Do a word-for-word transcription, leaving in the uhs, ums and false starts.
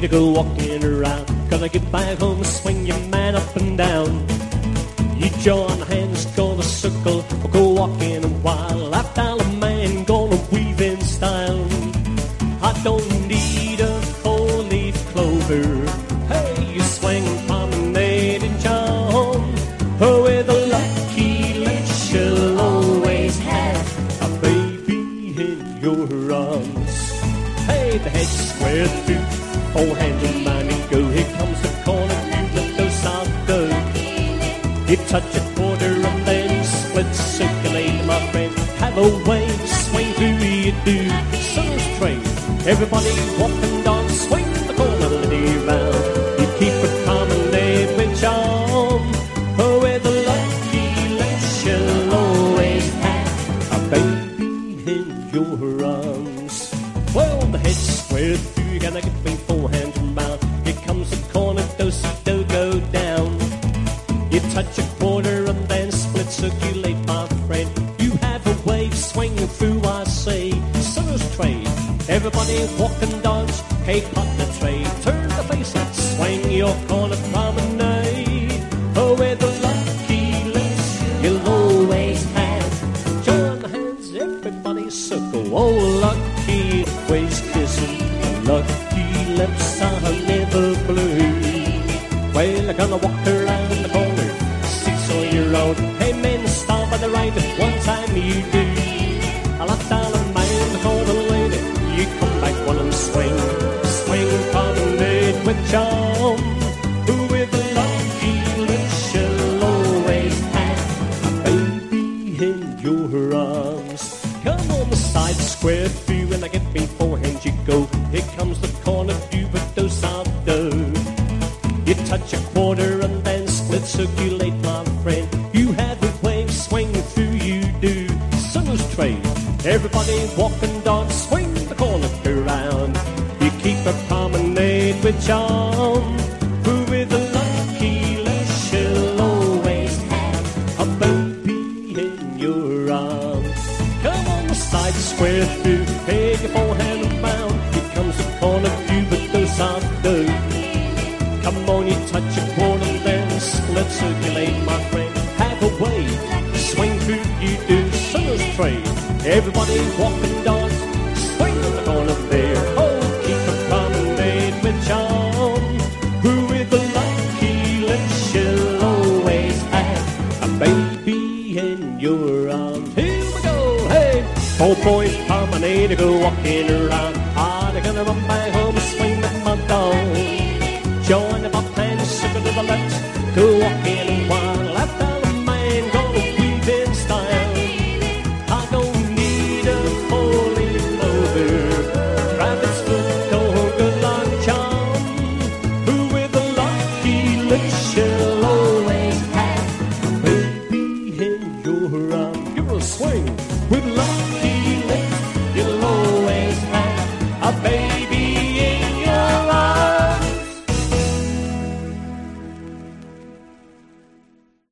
to go walking around. Gonna get back home, swing your man up and down. You join hands, gonna circle, or go walking a while. Left down a man, gonna weave in style. I don't need a four-leaf clover. Hey, you swing promenade and John. Oh, with a lucky lick, she'll always have a baby in your arms. Hey, the head square through, four hands in mine and go. Here comes the corner, let those out go. You touch a quarter and then split, circulate, my friend. Have a wave, swing through, you do. Sun's train, everybody walk and dance, swing the corner, let it round. You keep a promenade with charm. Oh, with a lucky lace, she'll always have a baby in your arms. Well, the head's squared through, you gotta get me four hands around. Here comes the corner, do-si-do, go down. You touch a quarter and then split, circulate, my friend. You have a wave, swing through, I say. Sun's trade, everybody walk and dance. Hey, partner trade, turn the faces, swing your corner promenade. Oh, with a lucky lace, you'll always have. Join hands, everybody circle. Oh, lucky waist kissing, lucky lips are never blue. Well, I'm gonna walk around the corner, six on your own. Hey, men, stop by the right, one time you do. I left down a man, the corner lady. You come back one and swing, swing promenade with charm. Who with a lucky lips, she'll always have a baby in your arms. Come on the side, square through, and I get me four hands, you go. Here comes the corner, do but those out do. You touch a quarter and then split, circulate, my friend. You have a wave, swing through, you do. Sun's trade, everybody walk and dance, swing the corner around. You keep a promenade with charm. Who with a lucky lace, she'll always have a baby in your arms. Come on the side, square through, take your forehand around. Here comes the corner view, but those are do. Come on, you touch a corner, then split, circulate, my friend. Have a wave, swing through, you do. Sun's trade, everybody walk and dance, swing in the corner there. Oh, keep a promenade with charm. Who with a lucky lips, she'll always have a baby in your arms. Here we go, hey, four boys promenade, go walking around. Ah, they're gonna run back home, swing with my dog. Join the bop and circle to the left, go walking a while. Left down the man, gonna weave in style. I don't need a four-leaf clover, rabbit's foot, go good luck charm. Who with a lucky lick, she'll always have a baby in your arms. Give her a swing with lucky